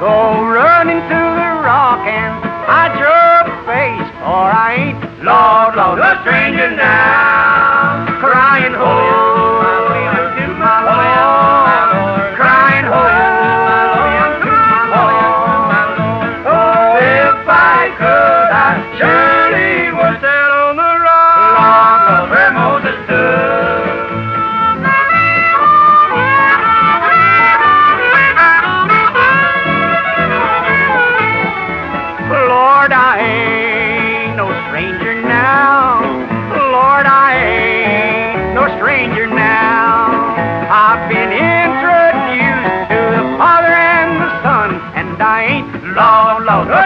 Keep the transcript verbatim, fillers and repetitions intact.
go running to the rock and hide your face, for I ain't, Lord, Lord, a stranger now. Crying, ho, my Lord, to my Lord, crying, ho, my Lord, to my Lord. Oh, if I could, I surely would sit on the rock, Lord, where Moses stood. Lord, I ain't no stranger now. Lord, I ain't no stranger now. I've been introduced to the Father and the Son, and I ain't, Lord, Lord,